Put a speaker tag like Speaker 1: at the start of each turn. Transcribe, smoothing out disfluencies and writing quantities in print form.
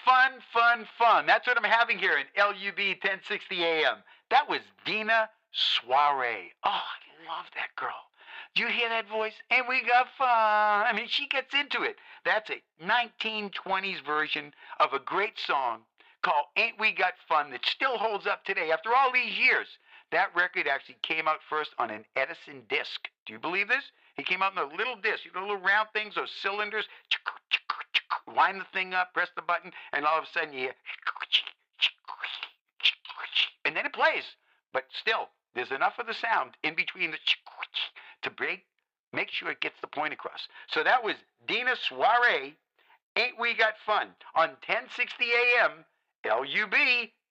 Speaker 1: fun, fun, fun. That's what I'm having here in LUB 1060 AM. That was Dina Soiree. Oh, I love that girl. Do you hear that voice? And we got fun. I mean, she gets into it. That's a 1920s version of a great song called Ain't We Got Fun that still holds up today after all these years. That record actually came out first on an Edison disc. Do you believe this? He came out in a little disc, you know, little round things, those cylinders. Wind the thing up, press the button, and all of a sudden you hear, and then it plays. But still, there's enough of the sound in between the to make sure it gets the point across. So that was Dina Soiree, Ain't We Got Fun, on 1060 AM, LUB